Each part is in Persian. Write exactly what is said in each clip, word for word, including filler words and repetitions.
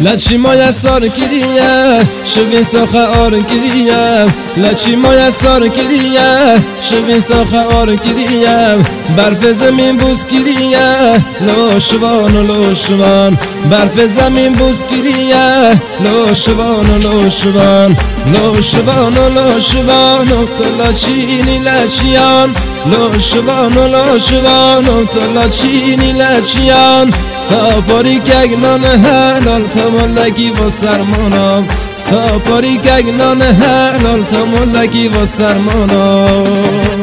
لچی مای سار کریه شوین ساخه آر کریه لچی مای سار کریه شوین ساخه آر کریه برف زمین بوز کریه لوشوان و لوشوان برف زمین بوز کریه لوشوان و لوشوان لوشوان و لوشوان و تو لچینی لچیان لوشوان و لوشوان و تو لچینی لچیان ساپاری کگنان هلال تا ملکی و سرمانم ساپاری کگنان هلال تا ملکی و سرمانم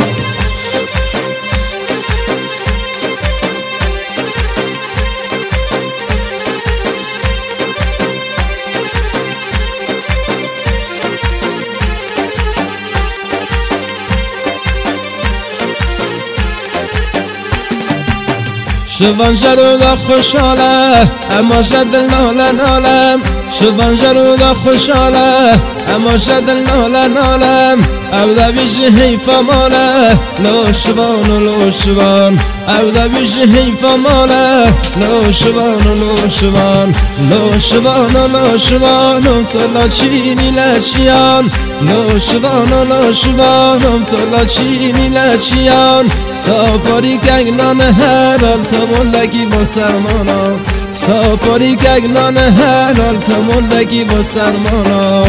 شوان جرودا خوشحاله اما شد ناله نالم شوان جرودا خوشحاله اما شد ناله نالم او دا بیش حیفا ماله لوشوان و لوشوان او دا بیش حیفا ماله لوشوان و لوشوان لوشوان و لوشوان و تو لچینی لچیان لوشوان و لوشوان و تو لچینی لچیان ساپاری کگنان هلال تا ملکی با سرمانا ساپاری کگنان هلال تا ملکی با سرمانا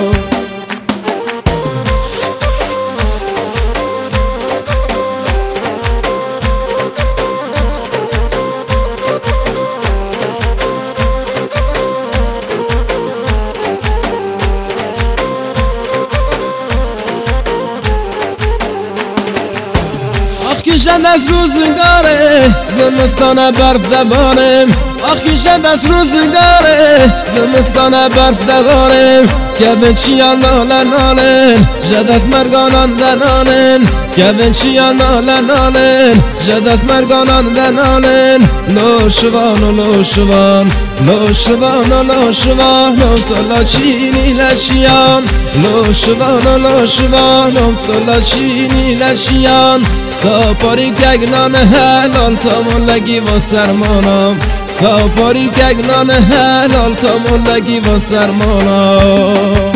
کشند از روزگاره زمستان برف دبارم آخ کشند از روزگاره زمستان برف دبارم که به چیان ناله نالن جد از مرگانان دنانن که به چیان ناله نالن جد از مرگانان دنانن لوشوان و لوشوان لوشوان و لوشوان و تو لچینی لچیان لوشوان و لوشوان و تو لچینی لچیان ساپاری کگنان هلال تا ملکی و سرمانم ساپاری کگنان هلال تا ملکی و سرمانم